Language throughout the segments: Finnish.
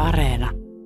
Areena.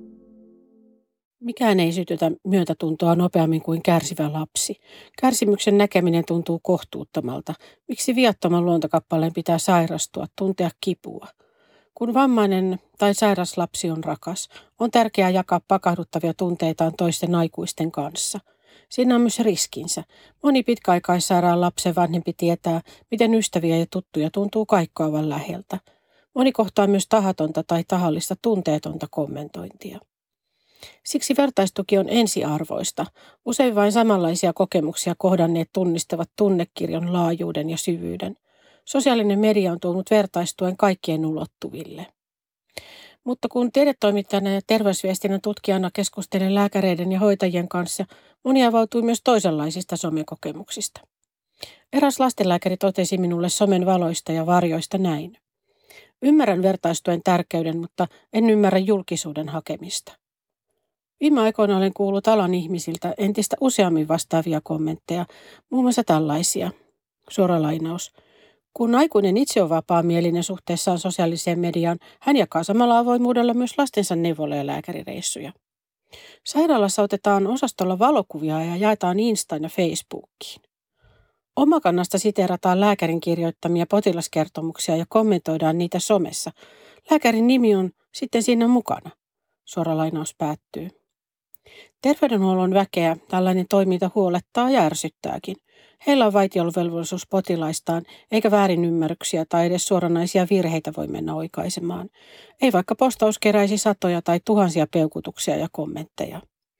Mikään ei sytytä myötätuntoa nopeammin kuin kärsivä lapsi. Kärsimyksen näkeminen tuntuu kohtuuttomalta. Miksi viattoman luontokappaleen pitää sairastua, tuntea kipua? Kun vammainen tai sairas lapsi on rakas, on tärkeää jakaa pakahduttavia tunteitaan toisten aikuisten kanssa. Siinä on myös riskinsä. Moni pitkäaikaissairaan lapsen vanhempi tietää, miten ystäviä ja tuttuja tuntuu kaikkoavan läheltä. Moni kohtaa myös tahatonta tai tahallista tunteetonta kommentointia. Siksi vertaistuki on ensiarvoista. Usein vain samanlaisia kokemuksia kohdanneet tunnistavat tunnekirjon laajuuden ja syvyyden. Sosiaalinen media on tuonut vertaistuen kaikkien ulottuville. Mutta kun tiedetoimittajana ja terveysviestinnän tutkijana keskustelen lääkäreiden ja hoitajien kanssa, moni avautui myös toisenlaisista somekokemuksista. Eräs lastenlääkäri totesi minulle somen valoista ja varjoista näin. Ymmärrän vertaistuen tärkeyden, mutta en ymmärrä julkisuuden hakemista. Viime aikoina olen kuullut alan ihmisiltä entistä useammin vastaavia kommentteja, muun muassa tällaisia. Suora lainaus. Kun aikuinen itse on vapaamielinen suhteessaan sosiaaliseen mediaan, hän jakaa samalla avoimuudella myös lastensa neuvola- ja lääkärireissuja. Sairaalassa otetaan osastolla valokuvia ja jaetaan Instaan ja Facebookiin. Omakannasta siteerataan lääkärin kirjoittamia potilaskertomuksia ja kommentoidaan niitä somessa. Lääkärin nimi on sitten siinä mukana. Suora lainaus päättyy. Terveydenhuollon väkeä tällainen toiminta huolettaa ja ärsyttääkin. Heillä on vaitiolovelvollisuus potilaistaan, eikä väärinymmärryksiä tai edes suoranaisia virheitä voi mennä oikaisemaan. Ei vaikka postaus keräisi satoja tai tuhansia peukutuksia ja kommentteja.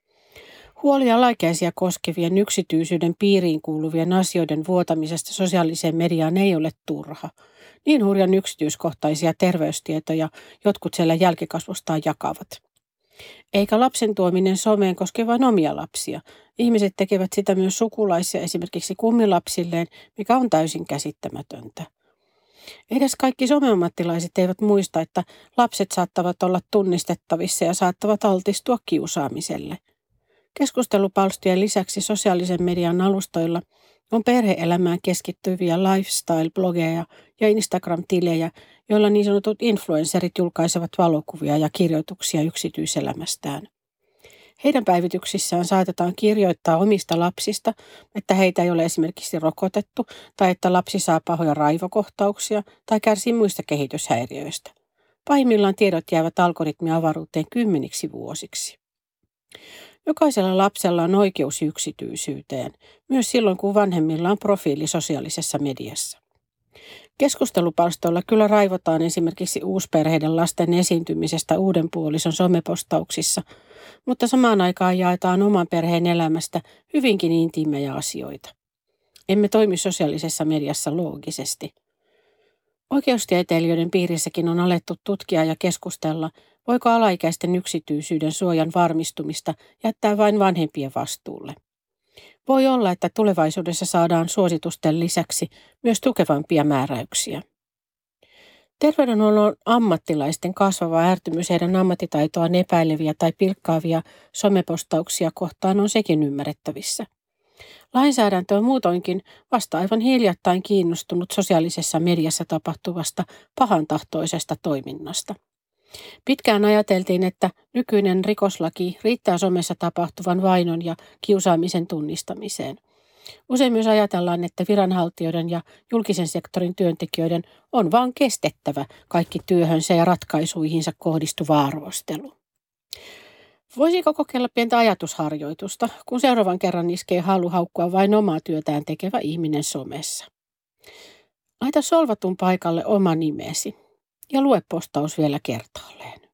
Huolia alaikäisiä koskevien yksityisyyden piiriin kuuluvien asioiden vuotamisesta sosiaaliseen mediaan ei ole turha. Niin hurjan yksityiskohtaisia terveystietoja jotkut siellä jälkikasvustaan jakavat. Eikä lapsen tuominen someen koske vain omia lapsia. Ihmiset tekevät sitä myös sukulaisia esimerkiksi kummilapsilleen, mikä on täysin käsittämätöntä. Edes kaikki someammattilaiset eivät muista, että lapset saattavat olla tunnistettavissa ja saattavat altistua kiusaamiselle. Keskustelupalstojen lisäksi sosiaalisen median alustoilla on perhe-elämään keskittyviä lifestyle-blogeja ja Instagram-tilejä, joilla niin sanotut influencerit julkaisevat valokuvia ja kirjoituksia yksityiselämästään. Heidän päivityksissään saatetaan kirjoittaa omista lapsista, että heitä ei ole esimerkiksi rokotettu tai että lapsi saa pahoja raivokohtauksia tai kärsii muista kehityshäiriöistä. Pahimmillaan tiedot jäävät algoritmiavaruuteen kymmeniksi vuosiksi. Jokaisella lapsella on oikeus yksityisyyteen, myös silloin kun vanhemmilla on profiili sosiaalisessa mediassa. Keskustelupalstoilla kyllä raivotaan esimerkiksi uusperheiden lasten esiintymisestä uuden puolison somepostauksissa, mutta samaan aikaan jaetaan oman perheen elämästä hyvinkin intiimejä asioita. Emme toimi sosiaalisessa mediassa loogisesti. Oikeustieteilijöiden piirissäkin on alettu tutkia ja keskustella, voiko alaikäisten yksityisyyden suojan varmistumista jättää vain vanhempien vastuulle. Voi olla, että tulevaisuudessa saadaan suositusten lisäksi myös tukevampia määräyksiä. Terveydenhuollon ammattilaisten kasvava ärtymys heidän ammattitaitoaan epäileviä tai pilkkaavia somepostauksia kohtaan on sekin ymmärrettävissä. Lainsäädäntö on muutoinkin vasta aivan hiljattain kiinnostunut sosiaalisessa mediassa tapahtuvasta pahantahtoisesta toiminnasta. Pitkään ajateltiin, että nykyinen rikoslaki riittää somessa tapahtuvan vainon ja kiusaamisen tunnistamiseen. Usein myös ajatellaan, että viranhaltijoiden ja julkisen sektorin työntekijöiden on vaan kestettävä kaikki työhönsä ja ratkaisuihinsa kohdistuva arvostelu. Voisiko kokeilla pientä ajatusharjoitusta, kun seuraavan kerran iskee halu haukkua vain omaa työtään tekevä ihminen somessa? Laita solvatun paikalle oma nimesi ja lue postaus vielä kertaalleen.